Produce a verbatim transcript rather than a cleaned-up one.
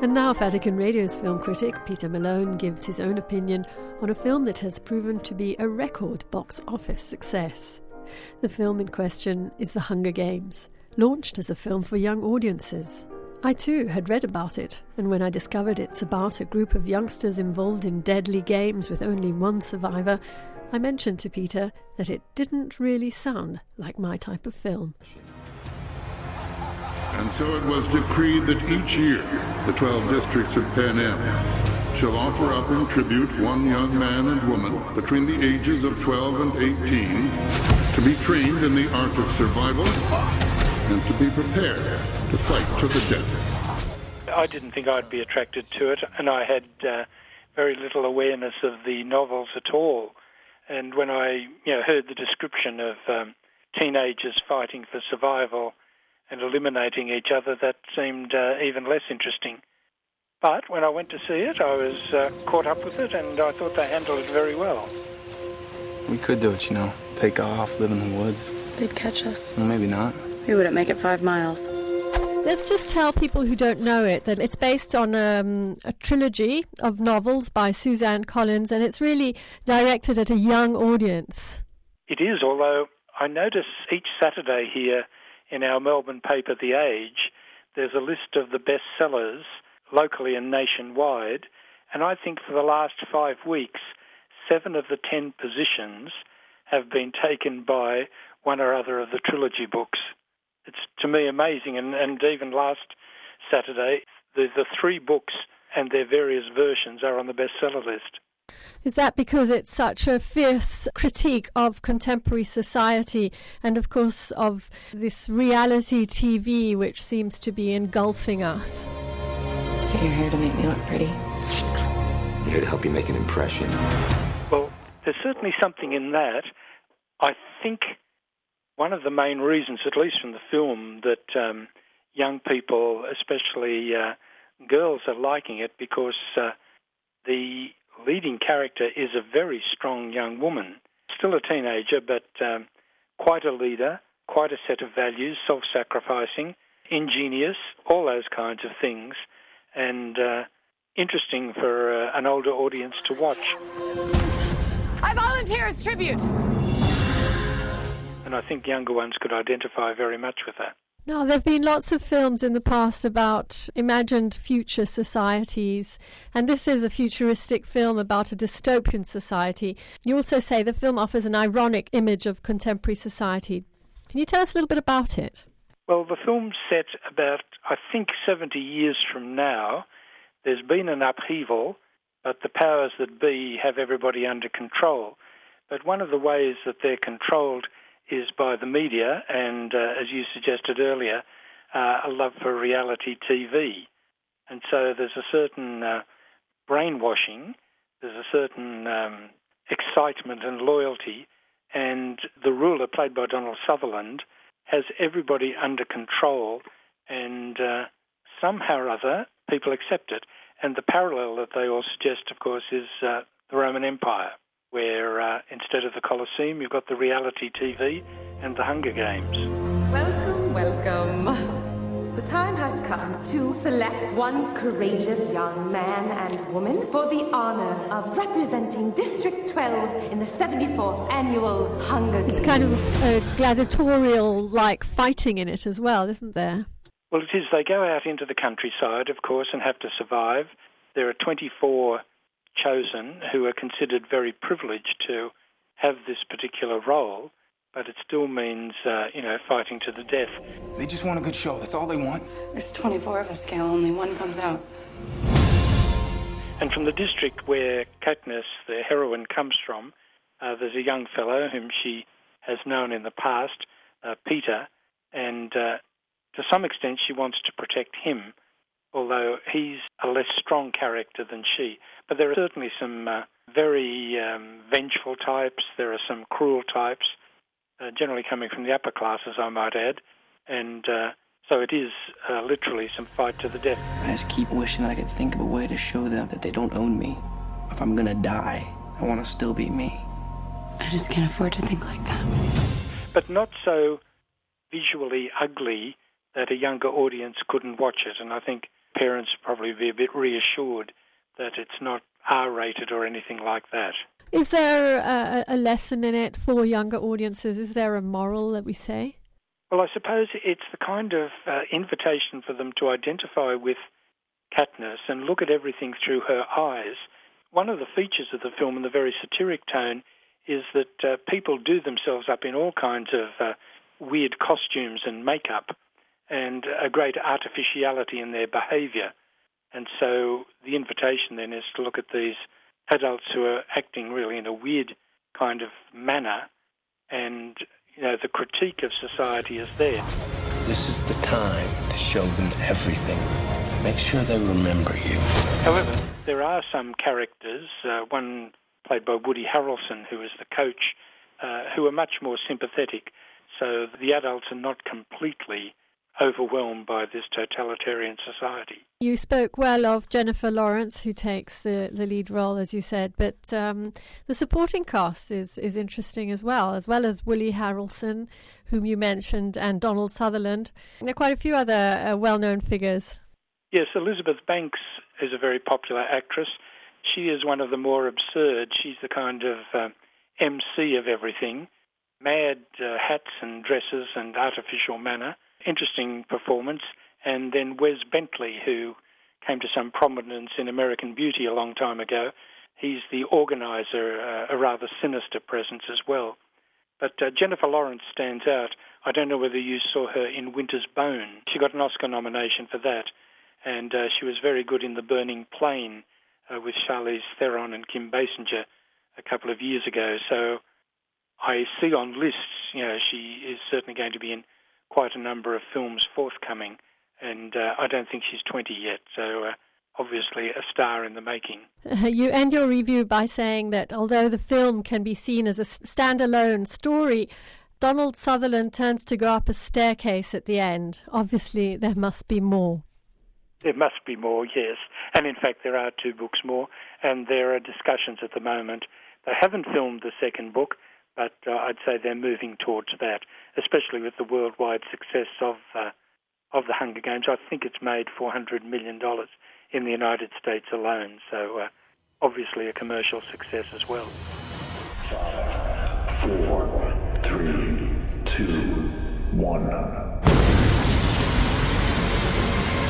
And now Vatican Radio's film critic Peter Malone gives his own opinion on a film that has proven to be a record box office success. The film in question is The Hunger Games, launched as a film for young audiences. I too had read about it, and when I discovered it's about a group of youngsters involved in deadly games with only one survivor, I mentioned to Peter that it didn't really sound like my type of film. And so it was decreed that each year the twelve districts of Pan Am shall offer up in tribute one young man and woman between the ages of twelve and eighteen to be trained in the art of survival and to be prepared to fight to the death. I didn't think I'd be attracted to it, and I had uh, very little awareness of the novels at all. And when I you know, heard the description of um, teenagers fighting for survival and eliminating each other, that seemed uh, even less interesting. But when I went to see it, I was uh, caught up with it, and I thought they handled it very well. We could do it, you know, take off, live in the woods. They'd catch us. Well, maybe not. We wouldn't make it five miles. Let's just tell people who don't know it that it's based on um, a trilogy of novels by Suzanne Collins, and it's really directed at a young audience. It is, although I notice each Saturday here in our Melbourne paper, The Age, there's a list of the bestsellers locally and nationwide, and I think for the last five weeks, seven of the ten positions have been taken by one or other of the trilogy books. It's, to me, amazing, and, and even last Saturday, the, the three books and their various versions are on the bestseller list. Is that because it's such a fierce critique of contemporary society and, of course, of this reality T V which seems to be engulfing us? So you're here to make me look pretty? I'm here to help you make an impression. Well, there's certainly something in that. I think one of the main reasons, at least from the film, that um, young people, especially uh, girls, are liking it because uh, the leading character is a very strong young woman, still a teenager, but um, quite a leader, quite a set of values, self-sacrificing, ingenious, all those kinds of things, and uh, interesting for uh, an older audience to watch. I volunteer as tribute! And I think younger ones could identify very much with that. Now, there have been lots of films in the past about imagined future societies, and this is a futuristic film about a dystopian society. You also say the film offers an ironic image of contemporary society. Can you tell us a little bit about it? Well, the film's set about, I think, seventy years from now. There's been an upheaval, but the powers that be have everybody under control. But one of the ways that they're controlled is by the media and, uh, as you suggested earlier, uh, a love for reality T V. And so there's a certain uh, brainwashing, there's a certain um, excitement and loyalty, and the ruler, played by Donald Sutherland, has everybody under control, and uh, somehow or other people accept it. And the parallel that they all suggest, of course, is uh, the Roman Empire, where uh, instead of the Colosseum, you've got the reality T V and the Hunger Games. Welcome, welcome. The time has come to select one courageous young man and woman for the honor of representing District twelve in the seventy-fourth Annual Hunger Games. It's kind of a gladiatorial-like fighting in it as well, isn't there? Well, it is. They go out into the countryside, of course, and have to survive. There are twenty-four chosen who are considered very privileged to have this particular role, but it still means, uh, you know, fighting to the death. They just want a good show. That's all they want. There's twenty-four of us, Cal. Only one comes out. And from the district where Katniss, the heroine, comes from, uh, there's a young fellow whom she has known in the past, uh, Peter, and uh, to some extent she wants to protect him, although he's a less strong character than she. But there are certainly some uh, very um, vengeful types, there are some cruel types, uh, generally coming from the upper classes, I might add, and uh, so it is uh, literally some fight to the death. I just keep wishing I could think of a way to show them that they don't own me. If I'm gonna die, I want to still be me. I just can't afford to think like that. But not so visually ugly that a younger audience couldn't watch it, and I think parents will probably be a bit reassured that it's not R-rated or anything like that. Is there a, a lesson in it for younger audiences? Is there a moral that we say? Well, I suppose it's the kind of uh, invitation for them to identify with Katniss and look at everything through her eyes. One of the features of the film, in the very satiric tone, is that uh, people do themselves up in all kinds of uh, weird costumes and makeup, and a great artificiality in their behaviour. And so the invitation then is to look at these adults who are acting really in a weird kind of manner, and, you know, the critique of society is there. This is the time to show them everything. Make sure they remember you. However, there are some characters, uh, one played by Woody Harrelson, who is the coach, uh, who are much more sympathetic. So the adults are not completely overwhelmed by this totalitarian society. You spoke well of Jennifer Lawrence, who takes the, the lead role, as you said, but um, the supporting cast is, is interesting as well, as well as Woody Harrelson, whom you mentioned, and Donald Sutherland. There are quite a few other uh, well-known figures. Yes, Elizabeth Banks is a very popular actress. She is one of the more absurd. She's the kind of uh, M C of everything. Mad uh, hats and dresses and artificial manner. Interesting performance. And then Wes Bentley, who came to some prominence in American Beauty a long time ago. He's the organiser, uh, a rather sinister presence as well. But uh, Jennifer Lawrence stands out. I don't know whether you saw her in Winter's Bone. She got an Oscar nomination for that. And uh, she was very good in The Burning Plain uh, with Charlize Theron and Kim Basinger a couple of years ago. So I see on lists, you know, she is certainly going to be in quite a number of films forthcoming, and uh, I don't think she's twenty yet, so uh, obviously a star in the making. Uh, you end your review by saying that although the film can be seen as a standalone story, Donald Sutherland turns to go up a staircase at the end. Obviously, there must be more. There must be more, yes. And in fact, there are two books more, and there are discussions at the moment. They haven't filmed the second book, but uh, I'd say they're moving towards that, especially with the worldwide success of uh, of the Hunger Games. I think it's made four hundred million dollars in the United States alone, so uh, obviously a commercial success as well. Five, four, three, two, one.